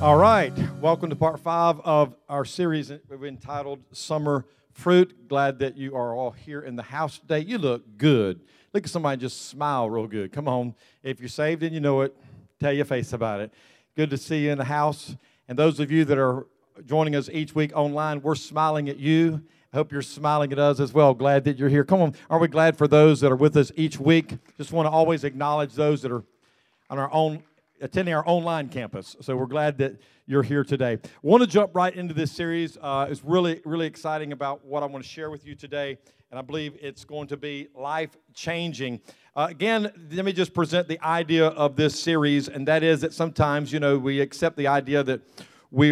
All right, welcome to part 5 of our series we've entitled Summer Fruit. Glad that you are all here in the house today. You look good. Look at somebody just smile real good. Come on. If you're saved and you know it, tell your face about it. Good to see you in the house. And those of you that are joining us each week online, we're smiling at you. I hope you're smiling at us as well. Glad that you're here. Come on. Aren't we glad for those that are with us each week? Just want to always acknowledge those that are on our own attending our online campus. So we're glad that you're here today. I want to jump right into this series. It's really, really exciting about what I want to share with you today, and I believe it's going to be life-changing. Again, let me just present the idea of this series, and that is that sometimes, we accept the idea that we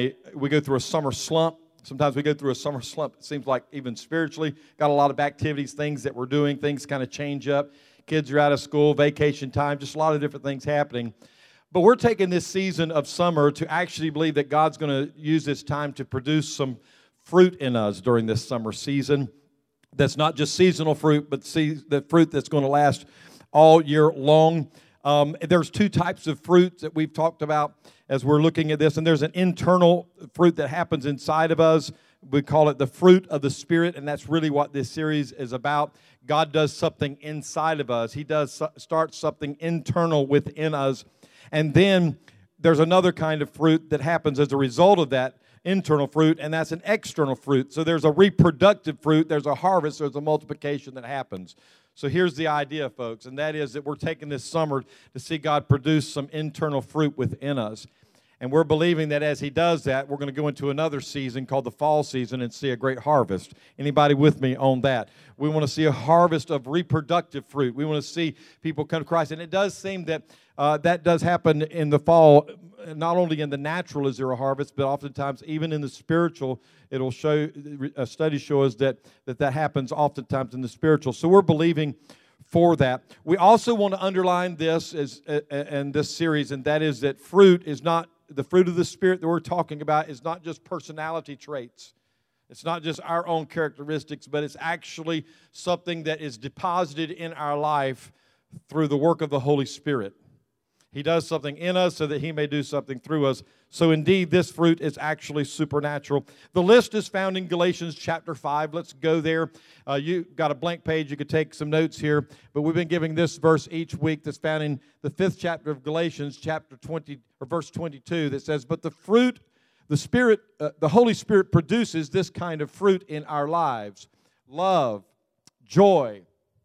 go through a summer slump. Sometimes we go through a summer slump. It seems like even spiritually, got a lot of activities, things that we're doing, things kind of change up. Kids are out of school, vacation time, just a lot of different things happening. But we're taking this season of summer to actually believe that God's going to use this time to produce some fruit in us during this summer season. That's not just seasonal fruit, but the fruit that's going to last all year long. There's two types of fruit that we've talked about as we're looking at this, and there's an internal fruit that happens inside of us. We call it the fruit of the Spirit, and that's really what this series is about. God does something inside of us. He does start something internal within us. And then there's another kind of fruit that happens as a result of that internal fruit, and that's an external fruit. So there's a reproductive fruit, there's a harvest, there's a multiplication that happens. So here's the idea, folks, and that is that we're taking this summer to see God produce some internal fruit within us. And we're believing that as He does that, we're going to go into another season called the fall season and see a great harvest. Anybody with me on that? We want to see a harvest of reproductive fruit. We want to see people come to Christ. And it does seem that that does happen in the fall. Not only in the natural is there a harvest, but oftentimes even in the spiritual, it'll show, studies show us that happens oftentimes in the spiritual. So we're believing for that. We also want to underline this in this series, and that is that fruit is not, the fruit of the Spirit that we're talking about is not just personality traits. It's not just our own characteristics, but it's actually something that is deposited in our life through the work of the Holy Spirit. He does something in us so that He may do something through us. So indeed, this fruit is actually supernatural. The list is found in Galatians chapter 5. Let's go there. You got a blank page. You could take some notes here. But we've been giving this verse each week that's found in the 5th chapter of Galatians, chapter 20, or verse 22, that says, "But the fruit, the Spirit, the Holy Spirit produces this kind of fruit in our lives: love, joy,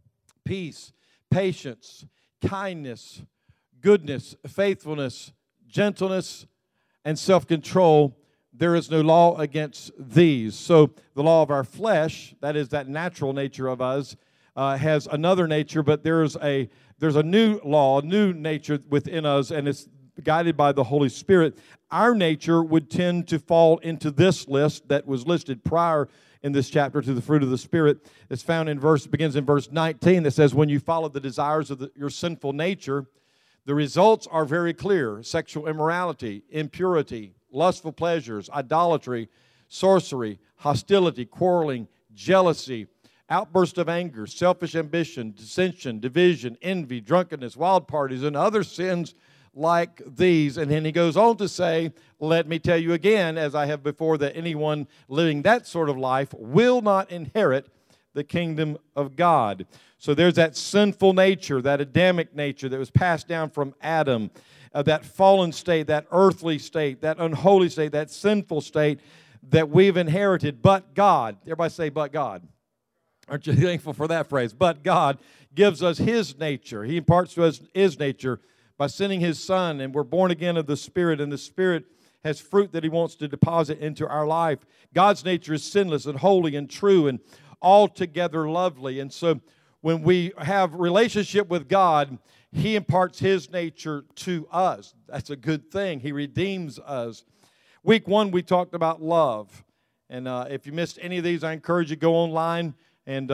peace, patience, kindness, goodness, faithfulness, gentleness, and self-control. There is no law against these." So the law of our flesh, that is that natural nature of us, has another nature, but there's a new law, a new nature within us, and it's guided by the Holy Spirit. Our nature would tend to fall into this list that was listed prior in this chapter to the fruit of the Spirit. It's found begins in verse 19 that says, "When you follow the desires of your sinful nature, the results are very clear: sexual immorality, impurity, lustful pleasures, idolatry, sorcery, hostility, quarreling, jealousy, outburst of anger, selfish ambition, dissension, division, envy, drunkenness, wild parties, and other sins like these." And then he goes on to say, "Let me tell you again, as I have before, that anyone living that sort of life will not inherit the kingdom of God." So there's that sinful nature, that Adamic nature that was passed down from Adam, that fallen state, that earthly state, that unholy state, that sinful state that we've inherited. But God, everybody say, but God. Aren't you thankful for that phrase? But God gives us His nature. He imparts to us His nature by sending His Son, and we're born again of the Spirit, and the Spirit has fruit that He wants to deposit into our life. God's nature is sinless and holy and true and altogether lovely. And so when we have relationship with God, He imparts His nature to us. That's a good thing. He redeems us. Week 1, we talked about love. And if you missed any of these, I encourage you to go online and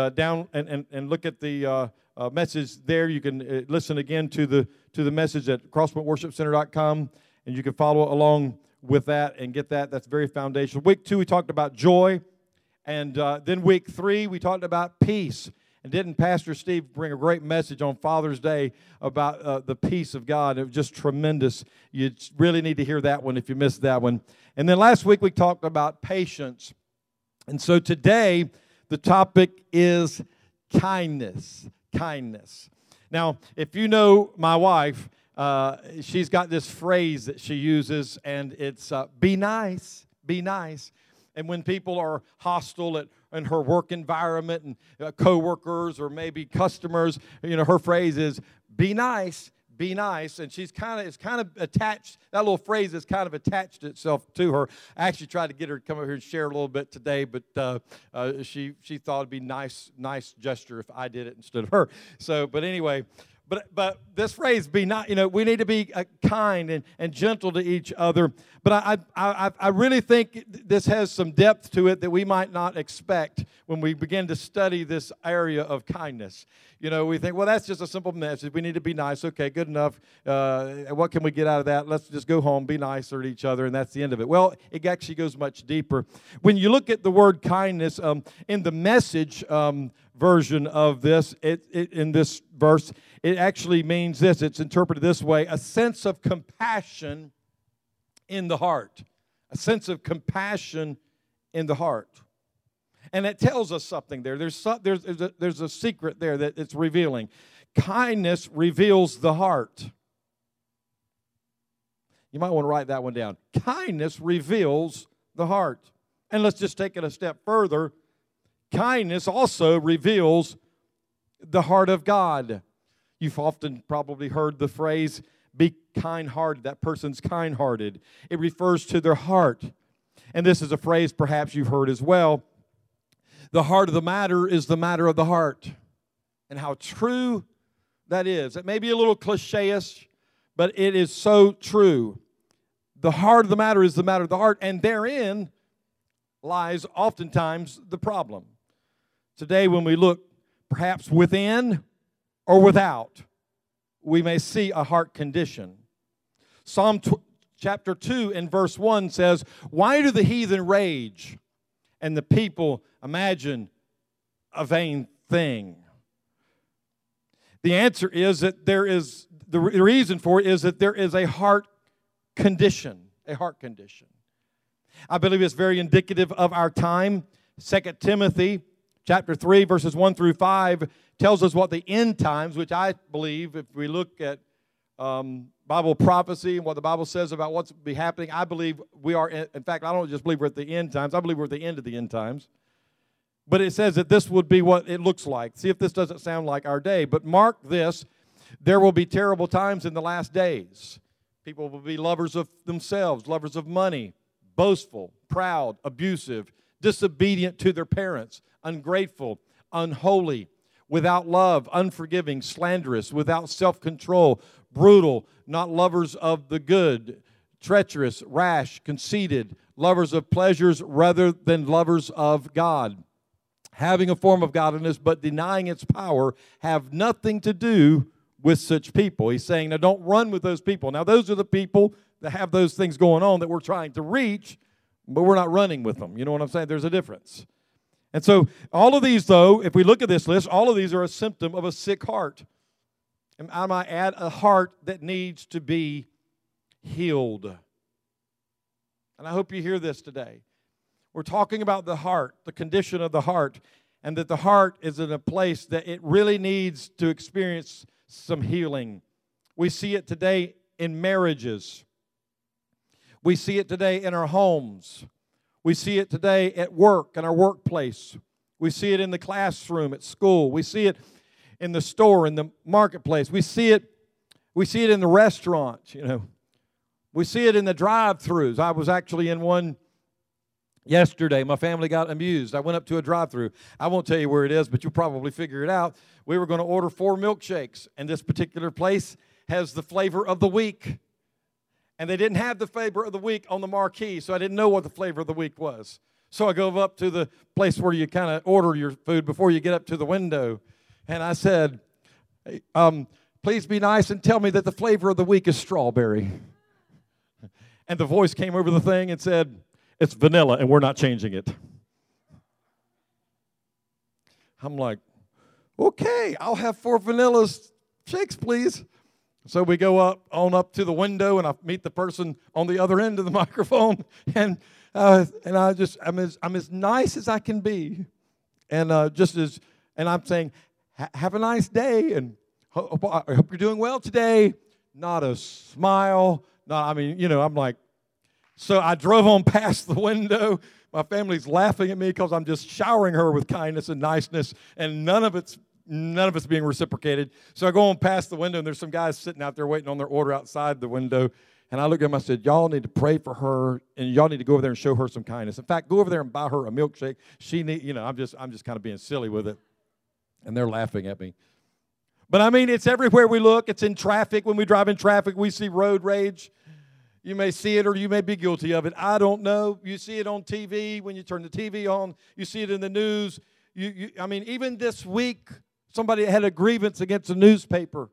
and look at the message there. You can listen again to the message at crosspointworshipcenter.com, and you can follow along with that and get that. That's very foundational. Week 2, we talked about joy. And then week 3, we talked about peace. And didn't Pastor Steve bring a great message on Father's Day about the peace of God? It was just tremendous. You really need to hear that one if you missed that one. And then last week we talked about patience. And so today the topic is kindness. Kindness. Now, if you know my wife, she's got this phrase that she uses, and it's be nice, be nice. And when people are hostile in her work environment and coworkers or maybe customers, her phrase is be nice, be nice. And it's kind of attached. That little phrase is kind of attached itself to her. I actually tried to get her to come over here and share a little bit today, but she thought it'd be nice gesture if I did it instead of her. So, but anyway. But this phrase, be not, we need to be kind and gentle to each other. But I really think this has some depth to it that we might not expect when we begin to study this area of kindness. We think, well, that's just a simple message. We need to be nice. Okay, good enough. What can we get out of that? Let's just go home, be nicer to each other, and that's the end of it. Well, it actually goes much deeper. When you look at the word kindness in the Message version of this, in this verse, it actually means this. It's interpreted this way: a sense of compassion in the heart. A sense of compassion in the heart. And it tells us something there. There's a secret there that it's revealing. Kindness reveals the heart. You might want to write that one down. Kindness reveals the heart. And let's just take it a step further. Kindness also reveals the heart of God. You've often probably heard the phrase, be kind-hearted. That person's kind-hearted. It refers to their heart. And this is a phrase perhaps you've heard as well. The heart of the matter is the matter of the heart. And how true that is. It may be a little cliche-ish, but it is so true. The heart of the matter is the matter of the heart, and therein lies oftentimes the problem. Today, when we look perhaps within or without, we may see a heart condition. Psalm chapter 2 and verse 1 says, "Why do the heathen rage and the people imagine a vain thing?" The answer is that the reason for it is that there is a heart condition, a heart condition. I believe it's very indicative of our time. 2 Timothy chapter 3, verses 1 through 5 tells us what the end times, which I believe, if we look at Bible prophecy and what the Bible says about what's be happening, I believe we are, in fact, I don't just believe we're at the end times, I believe we're at the end of the end times. But it says that this would be what it looks like. See if this doesn't sound like our day. But mark this, there will be terrible times in the last days. People will be lovers of themselves, lovers of money, boastful, proud, abusive, disobedient to their parents, ungrateful, unholy, without love, unforgiving, slanderous, without self-control, brutal, not lovers of the good, treacherous, rash, conceited, lovers of pleasures rather than lovers of God, having a form of godliness but denying its power, have nothing to do with such people. He's saying, now don't run with those people. Now those are the people that have those things going on that we're trying to reach, but we're not running with them. You know what I'm saying? There's a difference. And so all of these, though, if we look at this list, all of these are a symptom of a sick heart. And I might add, a heart that needs to be healed. And I hope you hear this today. We're talking about the heart, the condition of the heart, and that the heart is in a place that it really needs to experience some healing. We see it today in marriages. We see it today in our homes. We see it today at work, in our workplace. We see it in the classroom, at school. We see it in the store, in the marketplace. We see it in the restaurants, you know. We see it in the drive-thrus. I was actually in one yesterday. My family got amused. I went up to a drive-thru. I won't tell you where it is, but you'll probably figure it out. We were going to order 4 milkshakes, and this particular place has the flavor of the week. And they didn't have the flavor of the week on the marquee, so I didn't know what the flavor of the week was. So I go up to the place where you kind of order your food before you get up to the window. And I said, hey, please be nice and tell me that the flavor of the week is strawberry. And the voice came over the thing and said, it's vanilla and we're not changing it. I'm like, Okay, I'll have 4 vanilla shakes, please. So we go up to the window, and I meet the person on the other end of the microphone, and I'm as nice as I can be, and I'm saying, have a nice day, and I hope you're doing well today. Not a smile. No, I'm like. So I drove on past the window. My family's laughing at me because I'm just showering her with kindness and niceness, and none of it's being reciprocated. So I go on past the window, and there's some guys sitting out there waiting on their order outside the window. And I look at them, I said, y'all need to pray for her, and y'all need to go over there and show her some kindness. In fact, go over there and buy her a milkshake. I'm just kind of being silly with it. And they're laughing at me. But it's everywhere we look. It's in traffic. When we drive in traffic, we see road rage. You may see it or you may be guilty of it. I don't know. You see it on TV when you turn the TV on. You see it in the news. Even this week, somebody had a grievance against a newspaper.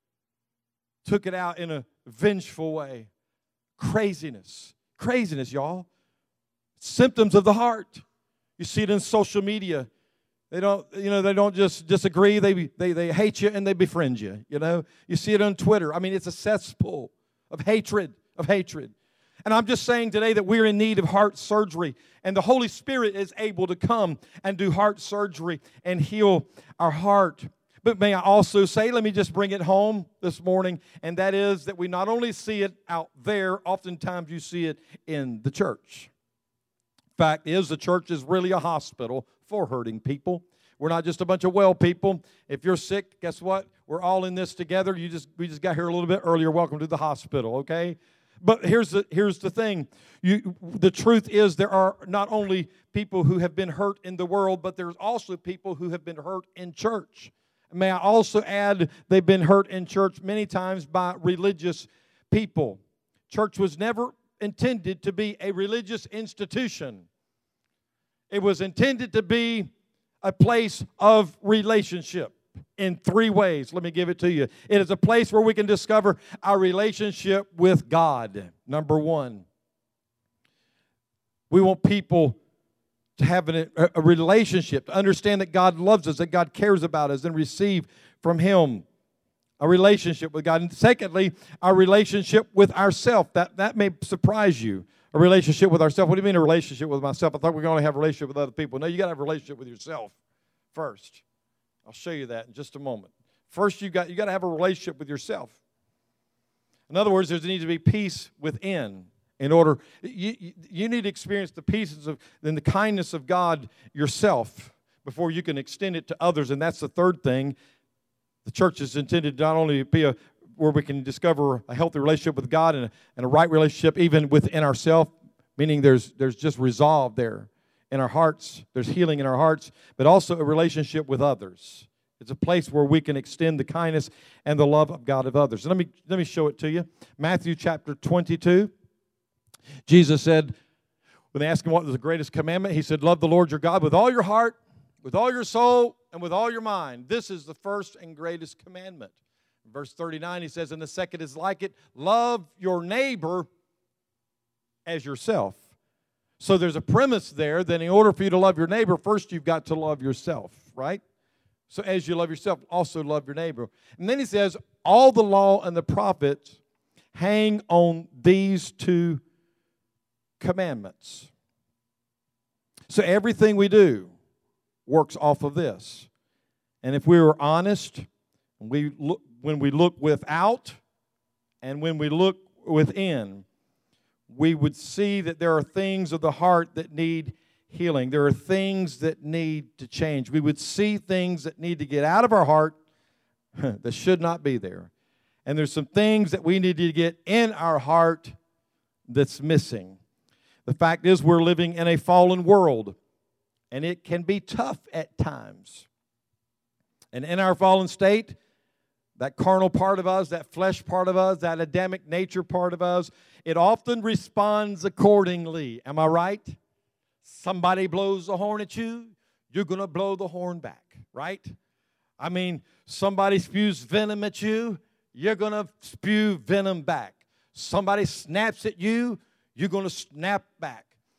Took it out in a vengeful way. Craziness, y'all. Symptoms of the heart. You see it in social media. They don't just disagree. They hate you and they befriend you. You see it on Twitter. It's a cesspool of hatred. And I'm just saying today that we're in need of heart surgery, and the Holy Spirit is able to come and do heart surgery and heal our heart. But may I also say, let me just bring it home this morning, and that is that we not only see it out there, oftentimes you see it in the church. Fact is, the church is really a hospital for hurting people. We're not just a bunch of well people. If you're sick, guess what? We're all in this together. We just got here a little bit earlier. Welcome to the hospital, okay? But here's the thing. The truth is there are not only people who have been hurt in the world, but there's also people who have been hurt in church. May I also add, they've been hurt in church many times by religious people. Church was never intended to be a religious institution. It was intended to be a place of relationship in 3 ways. Let me give it to you. It is a place where we can discover our relationship with God. Number 1, we want people to have a relationship, to understand that God loves us, that God cares about us, and receive from Him a relationship with God. And secondly, our relationship with ourselves. That may surprise you. A relationship with ourselves. What do you mean a relationship with myself? I thought we were going to have a relationship with other people. No, you got to have a relationship with yourself first. I'll show you that in just a moment. First, you got to have a relationship with yourself. In other words, there needs to be peace within. In order, you need to experience the peace and the kindness of God yourself before you can extend it to others. And that's the third thing. The church is intended to not only be where we can discover a healthy relationship with God and a right relationship even within ourselves, meaning there's just resolve there in our hearts. There's healing in our hearts, but also a relationship with others. It's a place where we can extend the kindness and the love of God of others. And let me show it to you. Matthew chapter 22. Jesus said, when they asked him what was the greatest commandment, he said, love the Lord your God with all your heart, with all your soul, and with all your mind. This is the first and greatest commandment. In verse 39, he says, and the second is like it, love your neighbor as yourself. So there's a premise there that in order for you to love your neighbor, first you've got to love yourself, right? So as you love yourself, also love your neighbor. And then he says, all the law and the prophets hang on these 2 commandments. So everything we do works off of this. And if we were honest, when we look without and when we look within, we would see that there are things of the heart that need healing. There are things that need to change. We would see things that need to get out of our heart that should not be there. And there's some things that we need to get in our heart that's missing. The fact is we're living in a fallen world, and it can be tough at times. And in our fallen state, that carnal part of us, that flesh part of us, that Adamic nature part of us, it often responds accordingly. Am I right? Somebody blows the horn at you, you're going to blow the horn back, right? Somebody spews venom at you, you're going to spew venom back. Somebody snaps at you, you're going to snap back.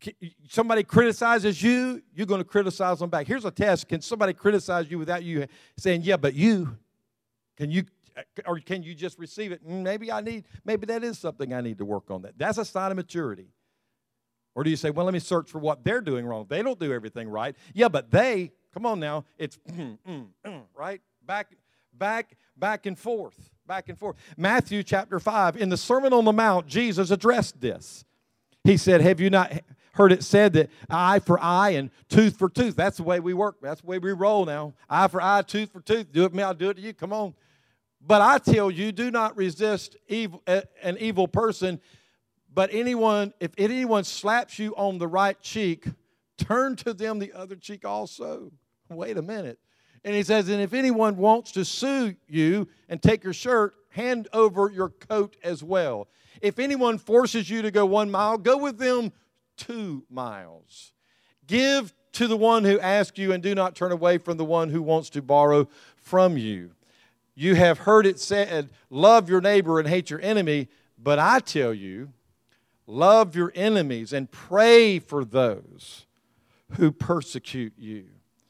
Somebody criticizes you, you're going to criticize them back. Here's a test. Can somebody criticize you without you saying, yeah, but you? Or can you just receive it? Maybe that is something I need to work on. That's a sign of maturity. Or do you say, well, let me search for what they're doing wrong. They don't do everything right. Yeah, but come on now. It's right? Back and forth. Matthew chapter 5, in the Sermon on the Mount, Jesus addressed this. He said, have you not heard it said that eye for eye and tooth for tooth? That's the way we work. That's the way we roll now. Eye for eye, tooth for tooth. Do it to me, I'll do it to you. Come on. But I tell you, do not resist an evil person. But if anyone slaps you on the right cheek, turn to them the other cheek also. Wait a minute. And he says, and if anyone wants to sue you and take your shirt, hand over your coat as well. If anyone forces you to go 1 mile, go with them 2 miles. Give to the one who asks you, and do not turn away from the one who wants to borrow from you. You have heard it said, love your neighbor and hate your enemy. But I tell you, love your enemies and pray for those who persecute you.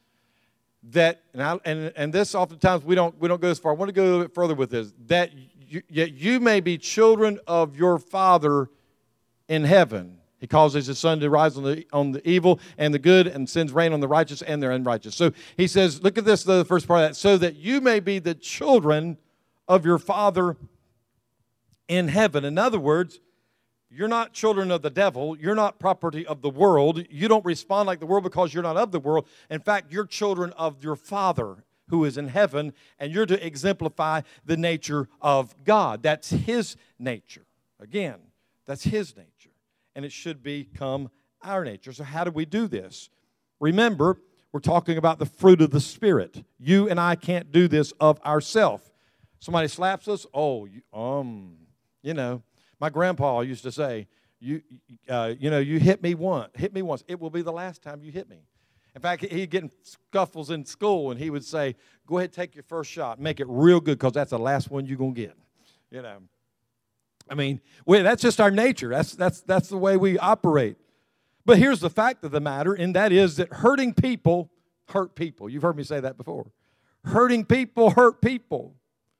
And this oftentimes we don't go as far. I want to go a little bit further with this. That you may be children of your Father in heaven. He causes his sun to rise on the evil and the good, and sends rain on the righteous and the unrighteous. So he says, look at this, the first part of that. So that you may be the children of your Father in heaven. In other words, you're not children of the devil. You're not property of the world. You don't respond like the world because you're not of the world. In fact, you're children of your Father who is in heaven, and you're to exemplify the nature of God. That's His nature. Again, that's His nature, and it should become our nature. So how do we do this? Remember, we're talking about the fruit of the Spirit. You and I can't do this of ourselves. Somebody slaps us, my grandpa used to say, you hit me once. It will be the last time you hit me. In fact, he'd get in scuffles in school, and he would say, go ahead, take your first shot. Make it real good, because that's the last one you're going to get. I mean, that's just our nature. That's the way we operate. But here's the fact of the matter, and that is that hurting people hurt people. You've heard me say that before. Hurting people hurt people.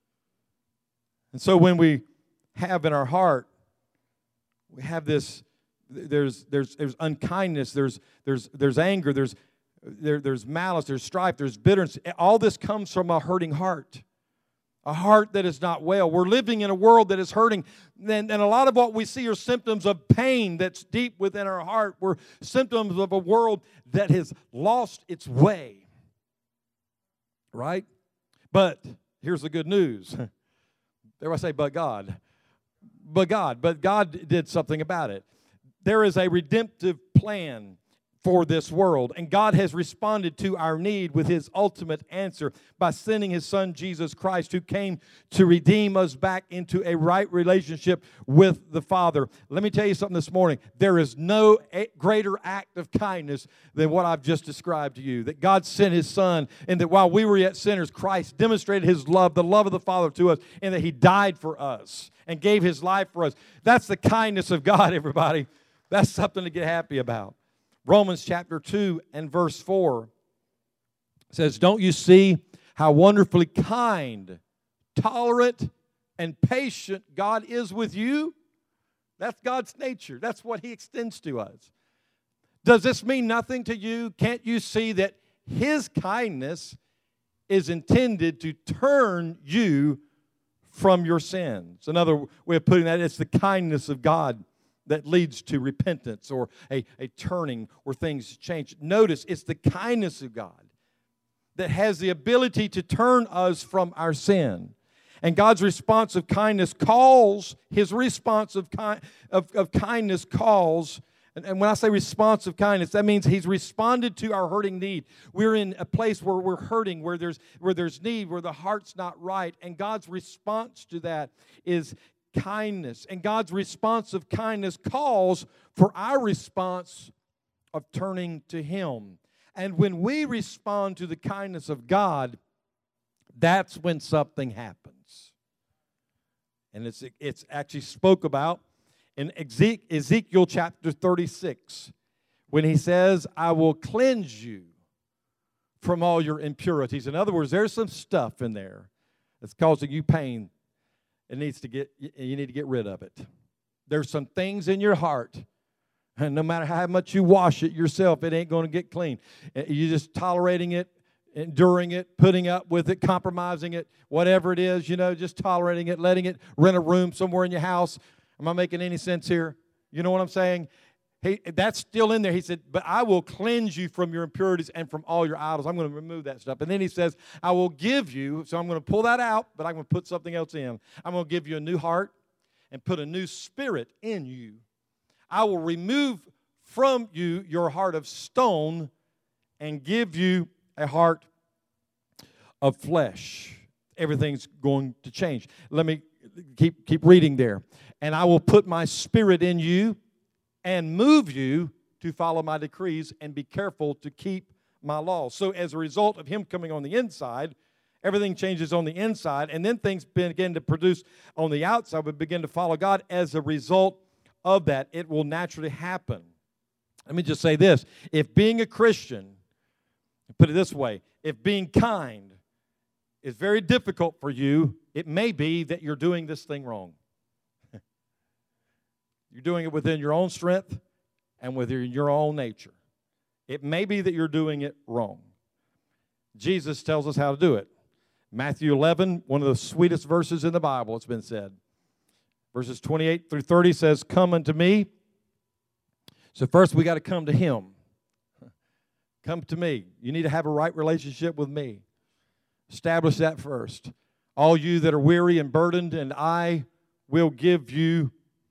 And so when we have in our heart, we have this, there's unkindness, there's anger, there's malice, there's strife, there's bitterness. All this comes from a hurting heart, a heart that is not well. We're living in a world that is hurting, and a lot of what we see are symptoms of pain that's deep within our heart. We're symptoms of a world that has lost its way, right? But here's the good news. There I say, but God. But God did something about it. There is a redemptive plan for this world, and God has responded to our need with His ultimate answer by sending His Son, Jesus Christ, who came to redeem us back into a right relationship with the Father. Let me tell you something this morning. There is no greater act of kindness than what I've just described to you, that God sent His Son, and that while we were yet sinners, Christ demonstrated His love, the love of the Father to us, and that He died for us and gave His life for us. That's the kindness of God, everybody. That's something to get happy about. Romans chapter 2 and verse 4 says, don't you see how wonderfully kind, tolerant, and patient God is with you? That's God's nature. That's what He extends to us. Does this mean nothing to you? Can't you see that His kindness is intended to turn you from your sins? Another way of putting that, it's the kindness of God that leads to repentance or a turning where things change. Notice, it's the kindness of God that has the ability to turn us from our sin. And God's response of kindness calls, His response of kindness calls, and when I say response of kindness, that means He's responded to our hurting need. We're in a place where we're hurting, where there's need, where the heart's not right. And God's response to that is kindness. And God's response of kindness calls for our response of turning to Him. And when we respond to the kindness of God, that's when something happens. And it's actually spoke about in Ezekiel chapter 36. when he says, I will cleanse you from all your impurities. In other words, there's some stuff in there that's causing you pain. You need to get rid of it. There's some things in your heart, and no matter how much you wash it yourself, it ain't going to get clean. You're just tolerating it, enduring it, putting up with it, compromising it, whatever it is, just tolerating it, letting it rent a room somewhere in your house. Am I making any sense here? You know what I'm saying? Hey, that's still in there. He said, but I will cleanse you from your impurities and from all your idols. I'm going to remove that stuff. And then he says, I will give you, so I'm going to pull that out, but I'm going to put something else in. I'm going to give you a new heart and put a new spirit in you. I will remove from you your heart of stone and give you a heart of flesh. Everything's going to change. Let me keep reading there. And I will put my spirit in you and move you to follow my decrees and be careful to keep my laws. So as a result of him coming on the inside, everything changes on the inside, and then things begin to produce on the outside. We begin to follow God as a result of that. It will naturally happen. Let me just say this. If being a Christian, put it this way, if being kind is very difficult for you, it may be that you're doing this thing wrong. You're doing it within your own strength and within your own nature. It may be that you're doing it wrong. Jesus tells us how to do it. Matthew 11, one of the sweetest verses in the Bible, it's been said. Verses 28 through 30 says, come unto me. So first we got to come to him. Come to me. You need to have a right relationship with me. Establish that first. All you that are weary and burdened, and I will give you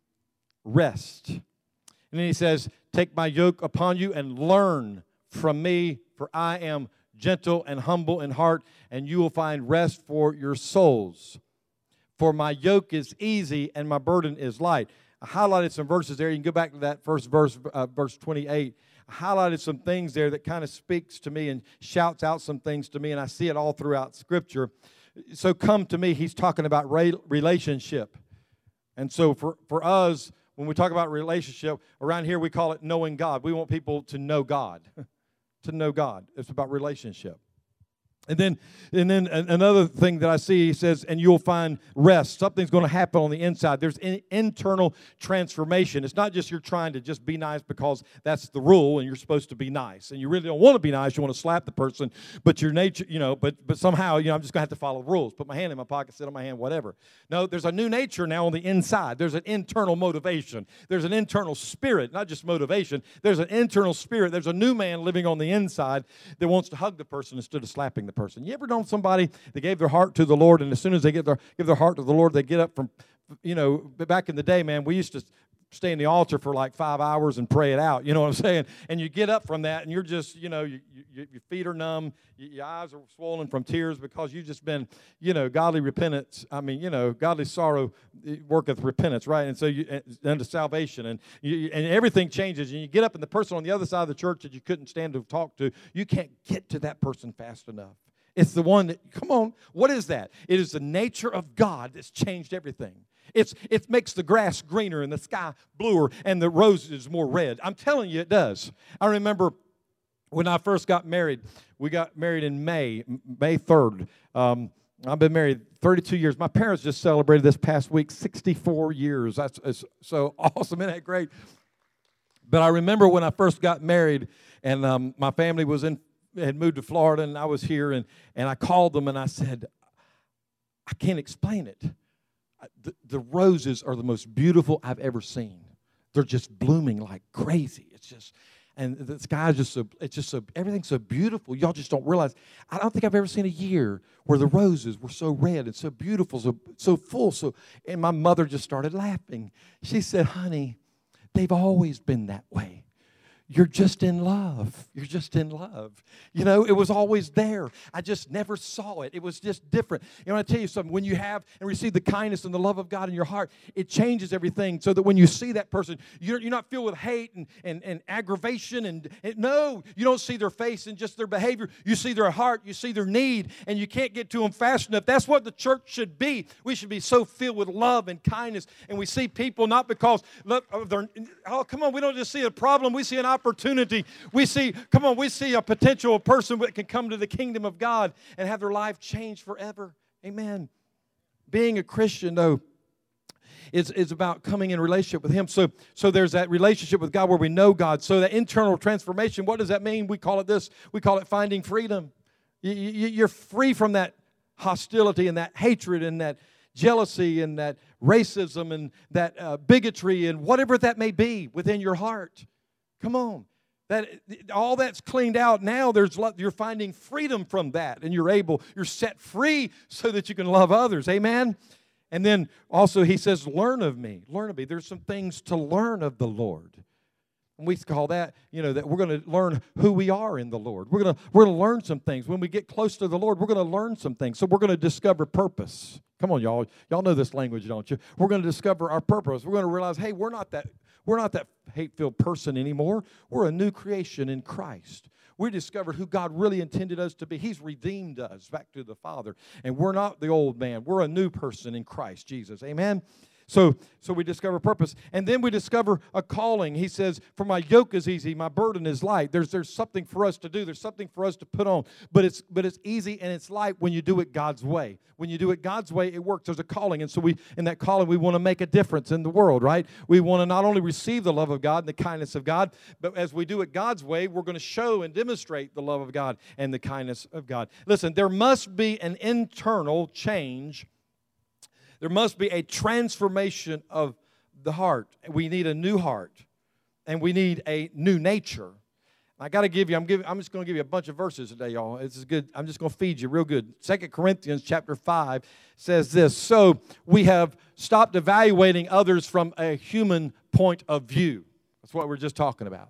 rest. And then he says, take my yoke upon you and learn from me, for I am gentle and humble in heart, and you will find rest for your souls. For my yoke is easy and my burden is light. I highlighted some verses there. You can go back to that first verse, verse 28. I highlighted some things there that kind of speaks to me and shouts out some things to me, and I see it all throughout Scripture. So come to me. He's talking about relationship. And so for us, when we talk about relationship, around here we call it knowing God. We want people to know God, to know God. It's about relationship. And then another thing that I see, he says, and you'll find rest. Something's going to happen on the inside. There's an internal transformation. It's not just you're trying to just be nice because that's the rule and you're supposed to be nice. And you really don't want to be nice. You want to slap the person. But your nature, but somehow, I'm just going to have to follow the rules. Put my hand in my pocket, sit on my hand, whatever. No, there's a new nature now on the inside. There's an internal motivation. There's an internal spirit, not just motivation. There's an internal spirit. There's a new man living on the inside that wants to hug the person instead of slapping the person. You ever known somebody that gave their heart to the Lord, and as soon as they give their heart to the Lord, they get up from, back in the day, man, we used to stay in the altar for like 5 hours and pray it out, you know what I'm saying? And you get up from that, and you're just, your feet are numb, your eyes are swollen from tears because you've just been, godly repentance. Godly sorrow worketh repentance, right? And so unto salvation, and everything changes, and you get up, and the person on the other side of the church that you couldn't stand to talk to, you can't get to that person fast enough. It's the one that, come on, what is that? It is the nature of God that's changed everything. It makes the grass greener and the sky bluer and the roses more red. I'm telling you, it does. I remember when I first got married. We got married in May 3rd. I've been married 32 years. My parents just celebrated this past week 64 years. That's so awesome. Isn't that great? But I remember when I first got married, and my family had moved to Florida, and I was here, and I called them, and I said, I can't explain it. The roses are the most beautiful I've ever seen. They're just blooming like crazy. It's just, and the sky's just so, it's just so, everything's so beautiful. Y'all just don't realize. I don't think I've ever seen a year where the roses were so red and so beautiful, so full. And my mother just started laughing. She said, honey, they've always been that way. You're just in love. You're just in love. It was always there. I just never saw it. It was just different. I tell you something. When you have and receive the kindness and the love of God in your heart, it changes everything so that when you see that person, you're not filled with hate and aggravation. And no, you don't see their face and just their behavior. You see their heart. You see their need, and you can't get to them fast enough. That's what the church should be. We should be so filled with love and kindness, and we see people not because, look, oh, come on, we don't just see a problem. We see an opportunity opportunity. We see a potential person that can come to the kingdom of God and have their life changed forever. Amen. Being a Christian, though, is about coming in relationship with Him. So there's that relationship with God where we know God. So that internal transformation, what does that mean? We call it this. We call it finding freedom. You're free from that hostility and that hatred and that jealousy and that racism and that bigotry and whatever that may be within your heart. Come on. All that's cleaned out. Now you're finding freedom from that, and you're set free so that you can love others. Amen. And then also he says, learn of me. Learn of me. There's some things to learn of the Lord. And we call that, that we're going to learn who we are in the Lord. We're going to learn some things. When we get close to the Lord, we're going to learn some things. So we're going to discover purpose. Come on, y'all. Y'all know this language, don't you? We're going to discover our purpose. We're going to realize, hey, we're not that hate-filled person anymore. We're a new creation in Christ. We discovered who God really intended us to be. He's redeemed us back to the Father. And we're not the old man. We're a new person in Christ Jesus. Amen? So we discover purpose. And then we discover a calling. He says, for my yoke is easy, my burden is light. There's something for us to do. There's something for us to put on. But it's easy and it's light when you do it God's way. When you do it God's way, it works. There's a calling. And so in that calling, we want to make a difference in the world, right? We want to not only receive the love of God and the kindness of God, but as we do it God's way, we're going to show and demonstrate the love of God and the kindness of God. Listen, there must be an internal change. There must be a transformation of the heart. We need a new heart, and we need a new nature. I got to give you, I'm just going to give you a bunch of verses today, y'all. This is good. I'm just going to feed you real good. 2 Corinthians chapter 5 says this, so we have stopped evaluating others from a human point of view. That's what we're just talking about.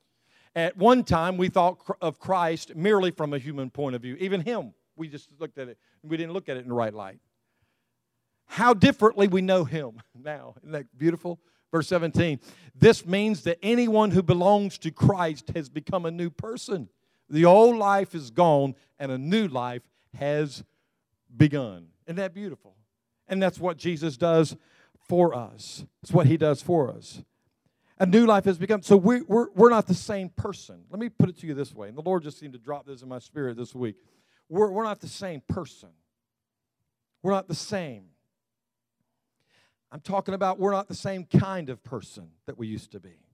At one time, we thought of Christ merely from a human point of view. Even Him, we just looked at it. We didn't look at it in the right light. How differently we know Him now. Isn't that beautiful? Verse 17, this means that anyone who belongs to Christ has become a new person. The old life is gone and a new life has begun. Isn't that beautiful? And that's what Jesus does for us. It's what He does for us. A new life has begun. So we're not the same person. Let me put it to you this way. And the Lord just seemed to drop this in my spirit this week. We're not the same person. We're not the same. I'm talking about we're not the same kind of person that we used to be.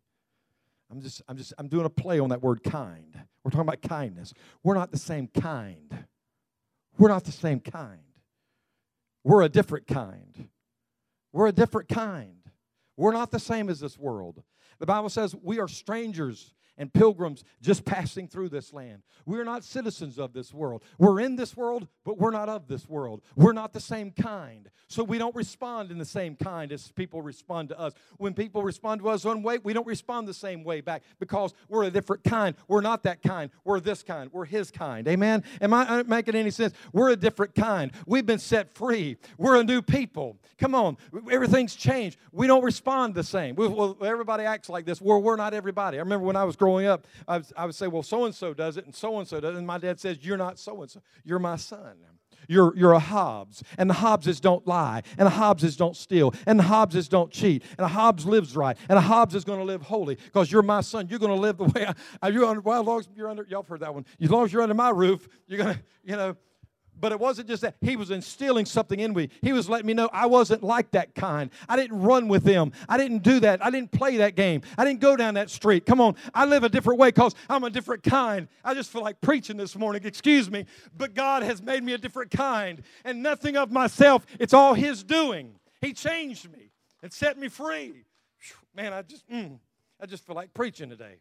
I'm doing a play on that word kind. We're talking about kindness. We're not the same kind. We're not the same kind. We're a different kind. We're a different kind. We're not the same as this world. The Bible says we are strangers and pilgrims just passing through this land. We're not citizens of this world. We're in this world, but we're not of this world. We're not the same kind. So we don't respond in the same kind as people respond to us. When people respond to us one way, we don't respond the same way back because we're a different kind. We're not that kind. We're this kind. We're His kind. Amen? Am I making any sense? We're a different kind. We've been set free. We're a new people. Come on. Everything's changed. We don't respond the same. Well, everybody acts like this. Well, we're not everybody. I remember when I was growing up, I would say, well, so-and-so does it, and so-and-so does it. And my dad says, you're not so-and-so. You're my son. You're a Hobbes. And the Hobbeses don't lie. And the Hobbeses don't steal. And the Hobbeses don't cheat. And a Hobbes lives right. And a Hobbes is going to live holy because you're my son. You're going to live the way well, as long as you're under, y'all have heard that one. As long as you're under my roof, you're going to, But it wasn't just that. He was instilling something in me. He was letting me know I wasn't like that kind. I didn't run with them. I didn't do that. I didn't play that game. I didn't go down that street. Come on. I live a different way because I'm a different kind. I just feel like preaching this morning. Excuse me. But God has made me a different kind. And nothing of myself. It's all His doing. He changed me and set me free. Man, I just feel like preaching today.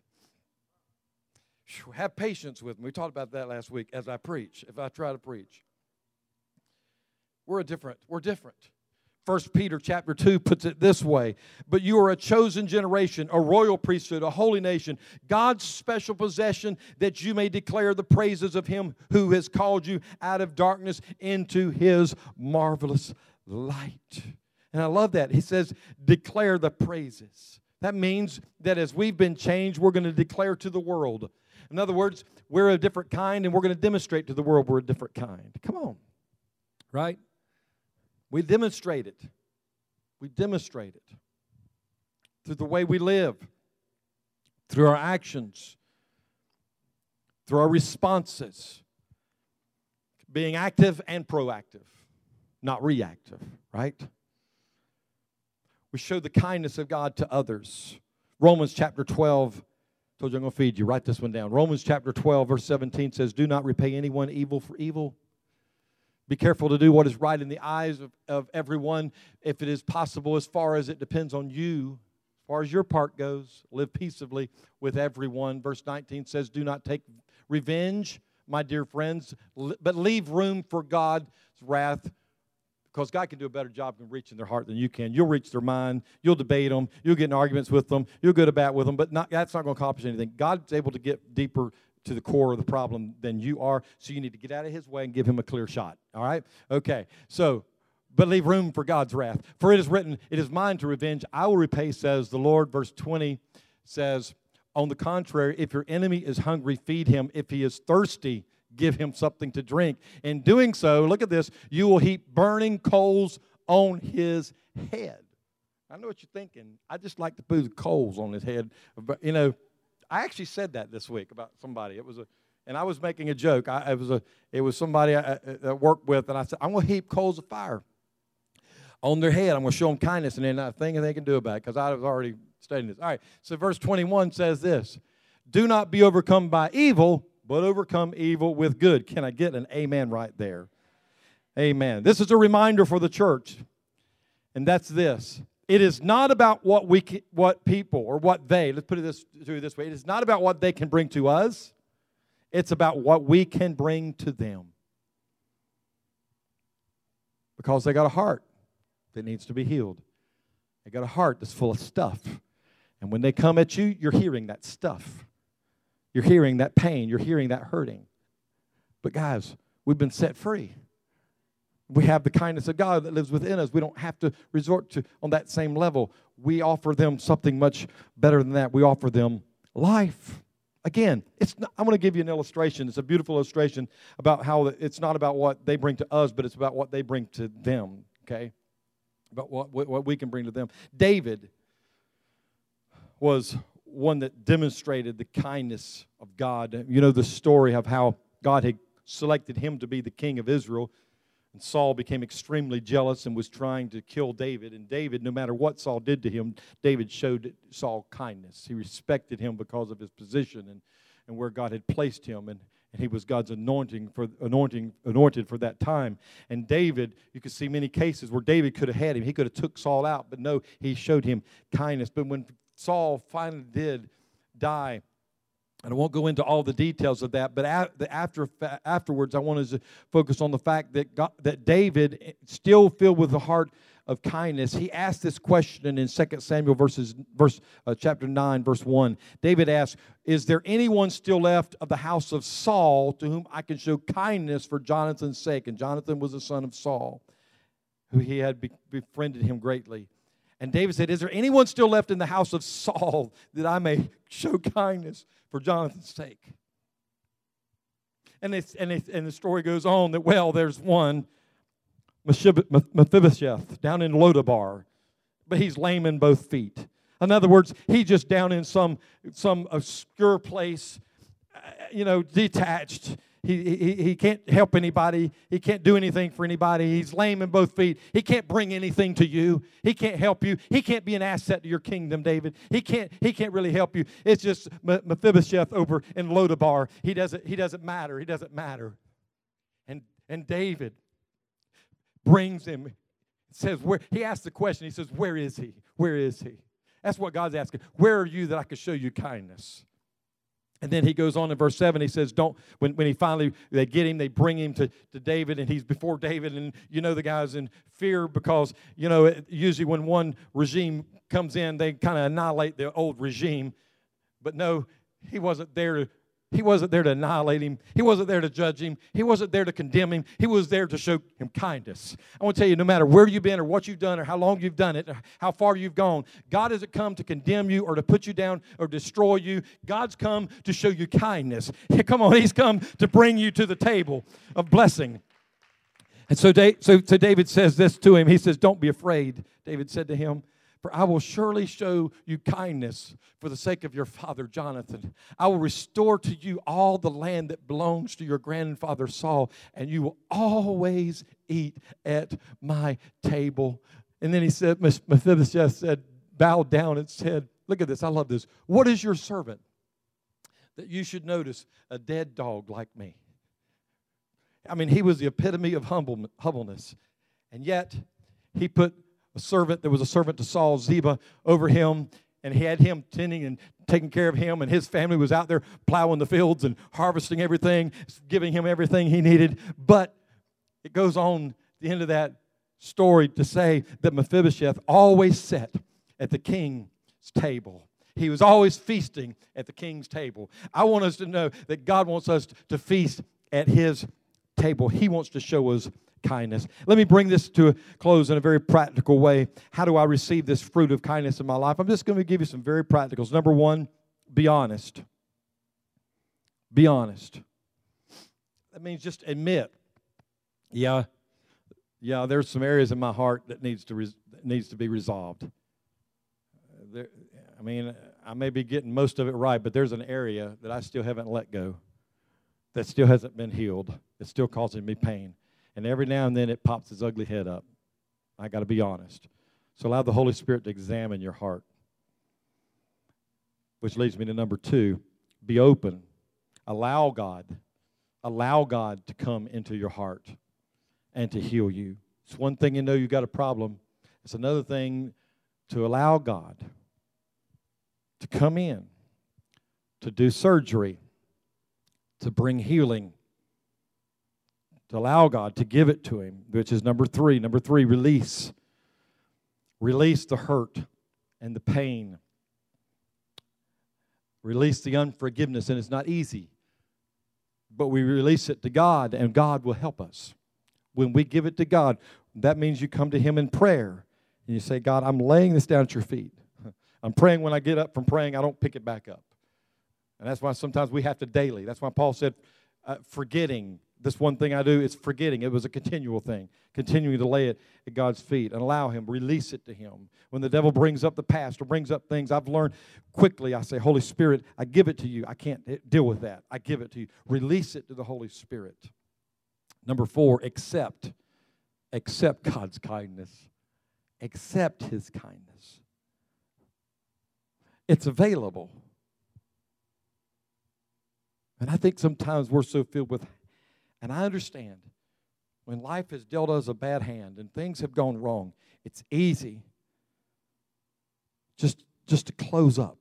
Have patience with me. We talked about that last week as I preach, if I try to preach. We're different. 1 Peter chapter 2 puts it this way, but you are a chosen generation, a royal priesthood, a holy nation, God's special possession, that you may declare the praises of Him who has called you out of darkness into His marvelous light. And I love that. He says, declare the praises. That means that as we've been changed, we're going to declare to the world. In other words, we're a different kind, and we're going to demonstrate to the world we're a different kind. Come on. Right? We demonstrate it. We demonstrate it through the way we live, through our actions, through our responses, being active and proactive, not reactive, right? We show the kindness of God to others. Romans chapter 12, told you I'm going to feed you. Write this one down. Romans chapter 12, verse 17 says, do not repay anyone evil for evil. Be careful to do what is right in the eyes of everyone, if it is possible, as far as it depends on you. As far as your part goes, live peaceably with everyone. Verse 19 says, do not take revenge, my dear friends, but leave room for God's wrath, because God can do a better job in reaching their heart than you can. You'll reach their mind. You'll debate them. You'll get in arguments with them. You'll go to bat with them, but that's not going to accomplish anything. God's able to get deeper to the core of the problem than you are, so you need to get out of his way and give him a clear shot, all right? Okay, so, but leave room for God's wrath. For it is written, it is mine to revenge. I will repay, says the Lord. Verse 20 says, on the contrary, if your enemy is hungry, feed him. If he is thirsty, give him something to drink. In doing so, look at this, you will heap burning coals on his head. I know what you're thinking. I just like to put the coals on his head. But, you know, I actually said that this week about somebody. And I was making a joke. It was somebody I worked with, and I said, I'm going to heap coals of fire on their head. I'm going to show them kindness, and then not a thing they can do about it, because I was already studying this. All right, so verse 21 says this, do not be overcome by evil, but overcome evil with good. Can I get an amen right there? Amen. This is a reminder for the church, and that's this. It is not about what people or what they, let's put it this way. It is not about what they can bring to us. It's about what we can bring to them. Because they got a heart that needs to be healed. They got a heart that's full of stuff. And when they come at you, you're hearing that stuff. You're hearing that pain. You're hearing that hurting. But guys, we've been set free. We have the kindness of God that lives within us. We don't have to resort to on that same level. We offer them something much better than that. We offer them life. Again, I'm going to give you an illustration. It's a beautiful illustration about how it's not about what they bring to us, but it's about what they bring to them, okay? About what we can bring to them. David was one that demonstrated the kindness of God. You know the story of how God had selected him to be the king of Israel. And Saul became extremely jealous and was trying to kill David. And David, no matter what Saul did to him, David showed Saul kindness. He respected him because of his position and where God had placed him. And he was God's anointed for that time. And David, you could see many cases where David could have had him. He could have took Saul out, but no, he showed him kindness. But when Saul finally did die, and I won't go into all the details of that, but afterwards I wanted to focus on the fact that David, still filled with the heart of kindness, he asked this question in 2 Samuel chapter 9, verse 1. David asked, is there anyone still left of the house of Saul to whom I can show kindness for Jonathan's sake? And Jonathan was the son of Saul, who he had befriended him greatly. And David said, is there anyone still left in the house of Saul that I may show kindness for Jonathan's sake? And the story goes on that, well, there's one, Mephibosheth, down in Lodabar, but he's lame in both feet. In other words, he's just down in some obscure place, detached. He can't help anybody. He can't do anything for anybody. He's lame in both feet. He can't bring anything to you. He can't help you. He can't be an asset to your kingdom, David. He can't really help you. It's just Mephibosheth over in Lodabar. He doesn't matter. He doesn't matter. And David brings him. Says where he asks the question. He says, where is he? Where is he? That's what God's asking. Where are you that I could show you kindness? And then he goes on in verse 7, he says, when they get him, they bring him to David, and he's before David, and the guy's in fear because, usually when one regime comes in, they kind of annihilate the old regime. But no, he wasn't there to annihilate him. He wasn't there to judge him. He wasn't there to condemn him. He was there to show him kindness. I want to tell you, no matter where you've been or what you've done or how long you've done it or how far you've gone, God hasn't come to condemn you or to put you down or destroy you. God's come to show you kindness. Come on, he's come to bring you to the table of blessing. And so David says this to him. He says, don't be afraid, David said to him, For I will surely show you kindness for the sake of your father Jonathan. I will restore to you all the land that belongs to your grandfather Saul, and you will always eat at my table. And then he said, Mephibosheth said, bowed down and said, look at this, I love this. What is your servant that you should notice a dead dog like me? I mean, he was the epitome of humbleness. And yet, he put there was a servant to Saul, Ziba, over him, and he had him tending and taking care of him, and his family was out there plowing the fields and harvesting everything, giving him everything he needed. But it goes on at the end of that story to say that Mephibosheth always sat at the king's table. He was always feasting at the king's table. I want us to know that God wants us to feast at his table. He wants to show us kindness. Let me bring this to a close in a very practical way. How do I receive this fruit of kindness in my life? I'm just going to give you some very practicals. Number one, be honest. Be honest. That means just admit, yeah, there's some areas in my heart that needs to be resolved. I may be getting most of it right, but there's an area that I still haven't let go, that still hasn't been healed. It's still causing me pain. And every now and then it pops its ugly head up. I got to be honest. So allow the Holy Spirit to examine your heart. Which leads me to number two, be open. Allow God to come into your heart and to heal you. It's one thing you know you got a problem. It's another thing to allow God to come in, to do surgery, to bring healing, to allow God to give it to him, which is number three. Number three, release. Release the hurt and the pain. Release the unforgiveness, and it's not easy. But we release it to God, and God will help us. When we give it to God, that means you come to him in prayer, and you say, God, I'm laying this down at your feet. I'm praying when I get up from praying, I don't pick it back up. And that's why sometimes we have to daily. That's why Paul said, forgetting. This one thing I do is forgetting. It was a continual thing. Continuing to lay it at God's feet and allow him, release it to him. When the devil brings up the past or brings up things I've learned quickly, I say, Holy Spirit, I give it to you. I can't deal with that. I give it to you. Release it to the Holy Spirit. Number four, accept. Accept God's kindness. Accept his kindness. It's available. And I think sometimes we're so filled with, and I understand, when life has dealt us a bad hand and things have gone wrong, it's easy just to close up.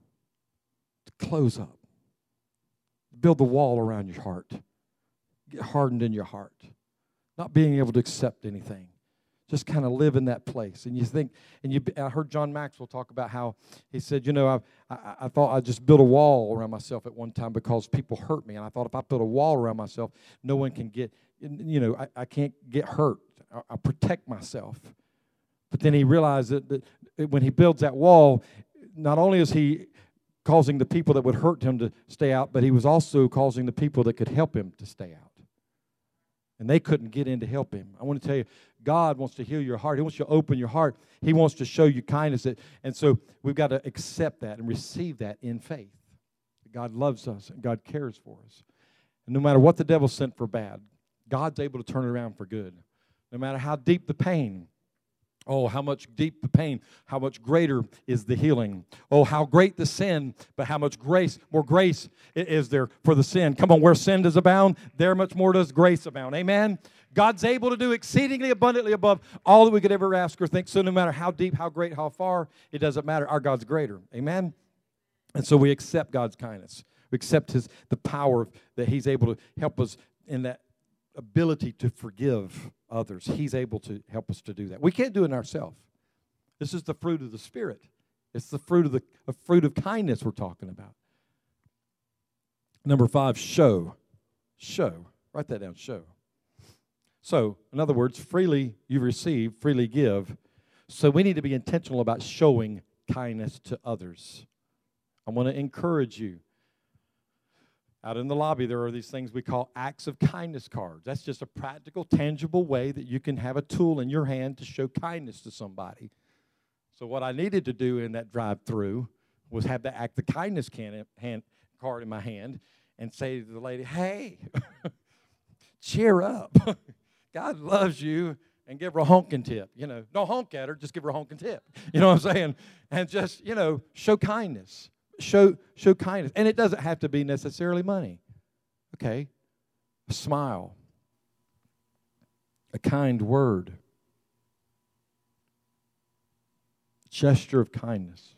To close up. Build the wall around your heart. Get hardened in your heart. Not being able to accept anything. Just kind of live in that place. And you think, I heard John Maxwell talk about how he said, I thought I'd just build a wall around myself at one time because people hurt me. And I thought if I build a wall around myself, no one can get, I can't get hurt. I protect myself. But then he realized that when he builds that wall, not only is he causing the people that would hurt him to stay out, but he was also causing the people that could help him to stay out. And they couldn't get in to help him. I want to tell you, God wants to heal your heart. He wants you to open your heart. He wants to show you kindness. And so we've got to accept that and receive that in faith. God loves us and God cares for us. And no matter what the devil sent for bad, God's able to turn it around for good. No matter how deep the pain. Oh, how much deep the pain, how much greater is the healing. Oh, how great the sin, but how much grace, more grace is there for the sin. Come on, where sin does abound, there much more does grace abound. Amen? God's able to do exceedingly abundantly above all that we could ever ask or think. So no matter how deep, how great, how far, it doesn't matter. Our God's greater. Amen? And so we accept God's kindness. We accept the power that he's able to help us in that ability to forgive others. He's able to help us to do that. We can't do it ourselves. This is the fruit of the Spirit. It's the fruit of kindness we're talking about. Number 5, show. Show. Write that down, show. So, in other words, freely you receive, freely give. So we need to be intentional about showing kindness to others. I want to encourage you. Out in the lobby, there are these things we call acts of kindness cards. That's just a practical, tangible way that you can have a tool in your hand to show kindness to somebody. So what I needed to do in that drive-through was have the act of kindness card in my hand and say to the lady, hey, cheer up. God loves you, and give her a honking tip. Don't honk at her, just give her a honking tip. You know what I'm saying? And just, show kindness. Show kindness. And it doesn't have to be necessarily money. Okay? A smile. A kind word. Gesture of kindness.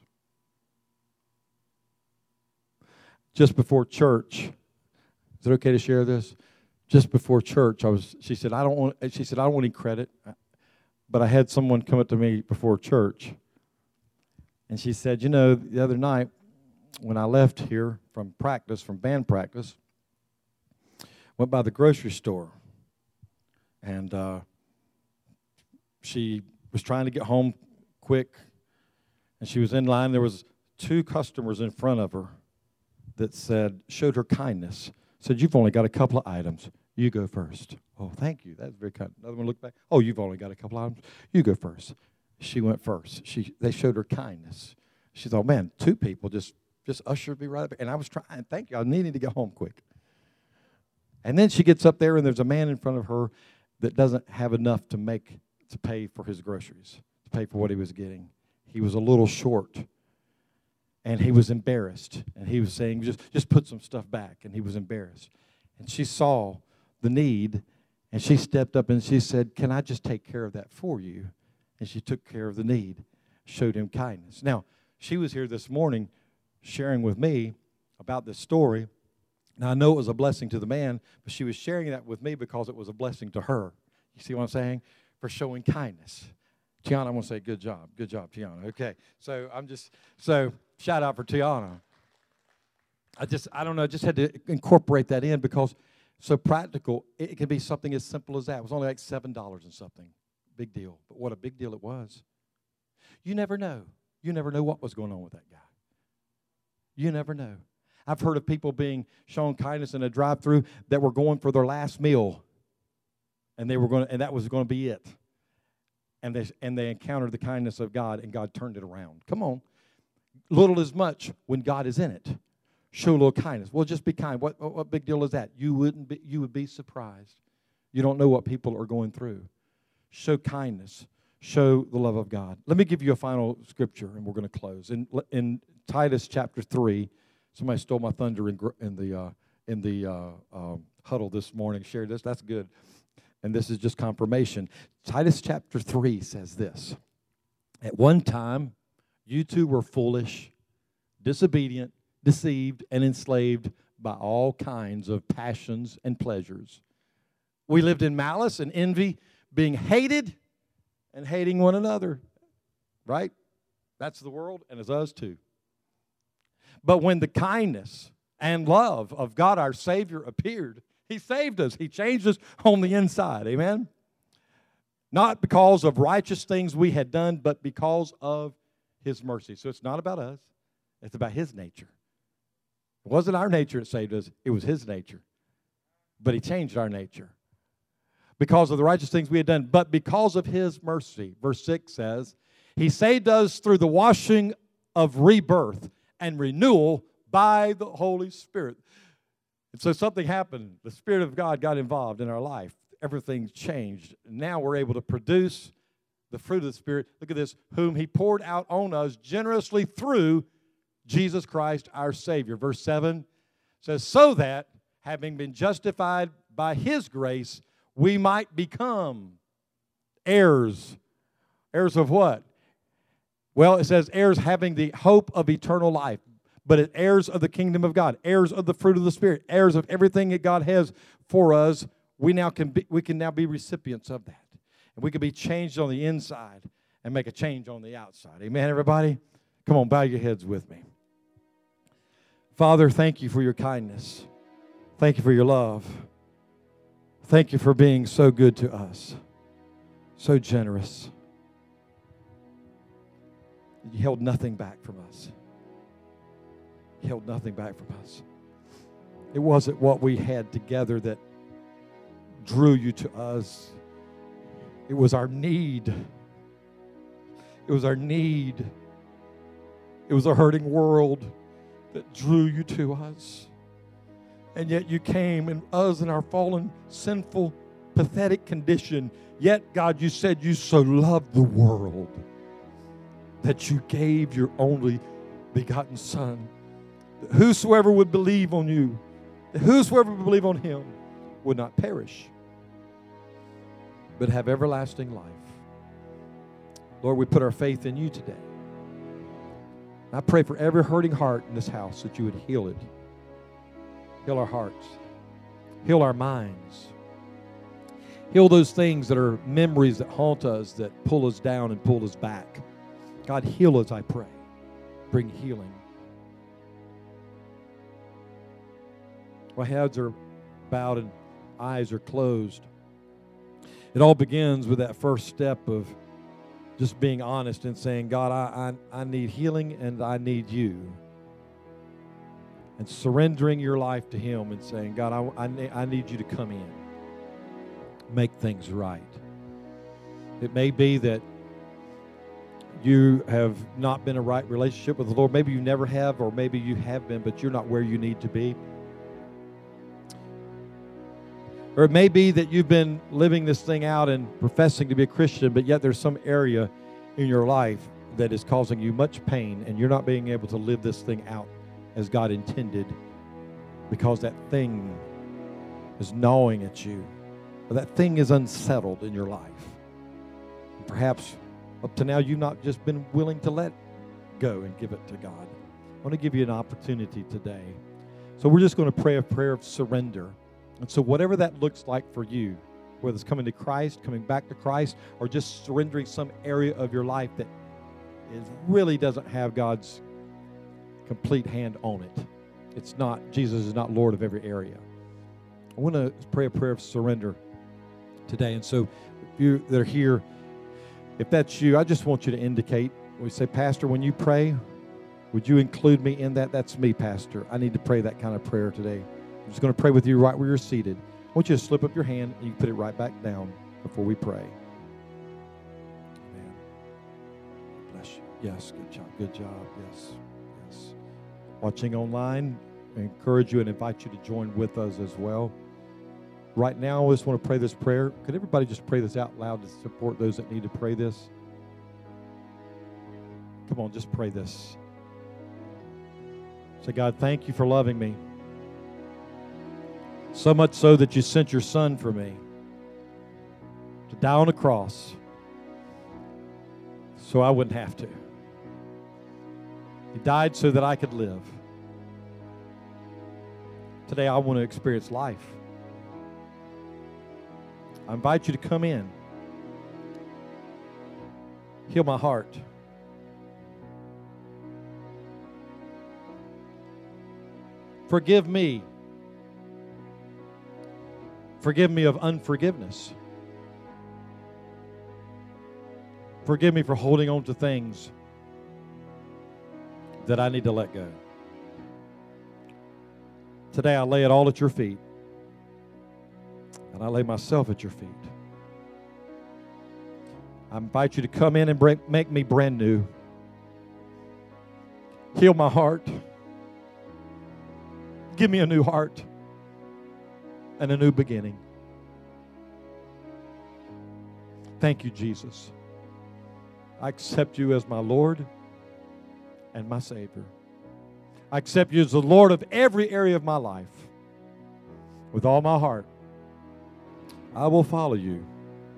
Just before church, is it okay to share this? Just before church, she said, I don't want any credit, but I had someone come up to me before church, and she said, the other night when I left here from band practice, went by the grocery store, and she was trying to get home quick, and she was in line. There was 2 customers in front of her that showed her kindness. Said, you've only got a couple of items. You go first. Oh, thank you. That's very kind. Another one looked back. Oh, you've only got a couple of items. You go first. She went first. They showed her kindness. She thought, man, 2 people just ushered me right up. And I was trying. Thank you. I needed to get home quick. And then she gets up there, and there's a man in front of her that doesn't have enough to pay for his groceries, to pay for what he was getting. He was a little short. And he was embarrassed. And he was saying, just put some stuff back. And he was embarrassed. And she saw the need, and she stepped up and she said, can I just take care of that for you? And she took care of the need, showed him kindness. Now, she was here this morning sharing with me about this story. Now, I know it was a blessing to the man, but she was sharing that with me because it was a blessing to her. You see what I'm saying? For showing kindness. Tiana, I want to say good job. Good job, Tiana. Okay, so shout out for Tiana. I don't know, just had to incorporate that in because so practical. It can be something as simple as that. It was only like $7 and something. Big deal. But what a big deal it was. You never know. You never know what was going on with that guy. You never know. I've heard of people being shown kindness in a drive-through that were going for their last meal, and that was going to be it. And they encountered the kindness of God, and God turned it around. Come on. Little is much when God is in it. Show a little kindness. Well, just be kind. What big deal is that? You would be surprised. You don't know what people are going through. Show kindness. Show the love of God. Let me give you a final scripture, and we're going to close. In Titus chapter 3, somebody stole my thunder in the huddle this morning. Shared this. That's good. And this is just confirmation. Titus chapter 3 says this. At one time, you two were foolish, disobedient, deceived, and enslaved by all kinds of passions and pleasures. We lived in malice and envy, being hated and hating one another. Right? That's the world, and it's us too. But when the kindness and love of God our Savior appeared, He saved us. He changed us on the inside. Amen? Not because of righteous things we had done, but because of His mercy. So it's not about us. It's about His nature. It wasn't our nature that saved us. It was His nature. But He changed our nature. Because of the righteous things we had done, but because of His mercy. Verse 6 says, He saved us through the washing of rebirth and renewal by the Holy Spirit. And so something happened. The Spirit of God got involved in our life. Everything changed. Now we're able to produce the fruit of the Spirit. Look at this. Whom He poured out on us generously through Jesus Christ our Savior. Verse 7 says, so that, having been justified by His grace, we might become heirs. Heirs of what? Well, it says heirs having the hope of eternal life. But it's heirs of the kingdom of God, heirs of the fruit of the Spirit, heirs of everything that God has for us. We can now be recipients of that. And we can be changed on the inside and make a change on the outside. Amen, everybody? Come on, bow your heads with me. Father, thank You for Your kindness. Thank You for Your love. Thank You for being so good to us, so generous. You held nothing back from us. You held nothing back from us. It wasn't what we had together that drew You to us. It was our need. It was our need. It was a hurting world that drew you to us. And yet you came, and us in our fallen, sinful, pathetic condition. Yet, God, you said you so loved the world that you gave your only begotten Son. That whosoever would believe on you, that whosoever would believe on him would not perish, but have everlasting life. Lord, we put our faith in you today. I pray for every hurting heart in this house that you would heal it. Heal our hearts. Heal our minds. Heal those things that are memories that haunt us, that pull us down and pull us back. God, heal us, I pray. Bring healing. While heads are bowed and eyes are closed, it all begins with that first step of just being honest and saying, God, I need healing and I need you. And surrendering your life to him and saying, God, I need you to come in. Make things right. It may be that you have not been in a right relationship with the Lord. Maybe you never have, or maybe you have been, but you're not where you need to be. Or it may be that you've been living this thing out and professing to be a Christian, but yet there's some area in your life that is causing you much pain, and you're not being able to live this thing out as God intended because that thing is gnawing at you, or that thing is unsettled in your life. And perhaps up to now you've not just been willing to let go and give it to God. I want to give you an opportunity today. So we're just going to pray a prayer of surrender. And so whatever that looks like for you, whether it's coming to Christ, coming back to Christ, or just surrendering some area of your life that really doesn't have God's complete hand on it. It's not, Jesus is not Lord of every area. I want to pray a prayer of surrender today. And so if you that are here, if that's you, I just want you to indicate. We say, Pastor, when you pray, would you include me in that? That's me, Pastor. I need to pray that kind of prayer today. I'm just going to pray with you right where you're seated. I want you to slip up your hand and you put it right back down before we pray. Amen. Bless you. Yes, good job. Good job. Yes. Yes. Watching online, I encourage you and invite you to join with us as well. Right now, I just want to pray this prayer. Could everybody just pray this out loud to support those that need to pray this? Come on, just pray this. Say, God, thank you for loving me. So much so that you sent your Son for me to die on a cross so I wouldn't have to. He died so that I could live. Today I want to experience life. I invite you to come in. Heal my heart. Forgive me. Forgive me of unforgiveness. Forgive me for holding on to things that I need to let go. Today I lay it all at your feet. And I lay myself at your feet. I invite you to come in and make me brand new. Heal my heart. Give me a new heart and a new beginning. Thank you, Jesus. I accept you as my Lord and my Savior. I accept you as the Lord of every area of my life. With all my heart, I will follow you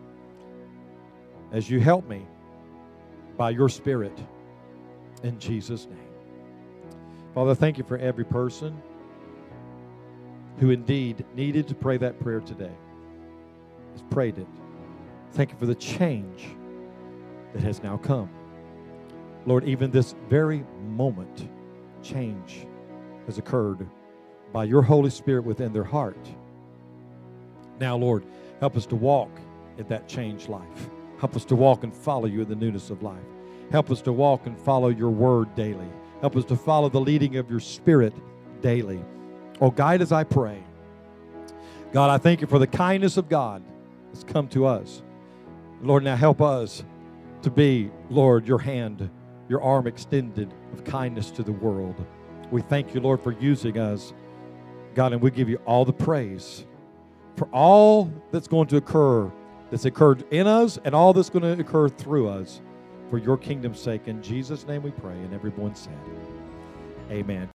as you help me by your Spirit in Jesus' name. Father, thank you for every person who indeed needed to pray that prayer today, has prayed it. Thank you for the change that has now come. Lord, even this very moment, change has occurred by your Holy Spirit within their heart. Now, Lord, help us to walk in that changed life. Help us to walk and follow you in the newness of life. Help us to walk and follow your word daily. Help us to follow the leading of your Spirit daily. Oh, guide as I pray. God, I thank you for the kindness of God that's come to us. Lord, now help us to be, Lord, your hand, your arm extended of kindness to the world. We thank you, Lord, for using us, God, and we give you all the praise for all that's going to occur, that's occurred in us, and all that's going to occur through us for your kingdom's sake. In Jesus' name we pray, and everyone said, amen.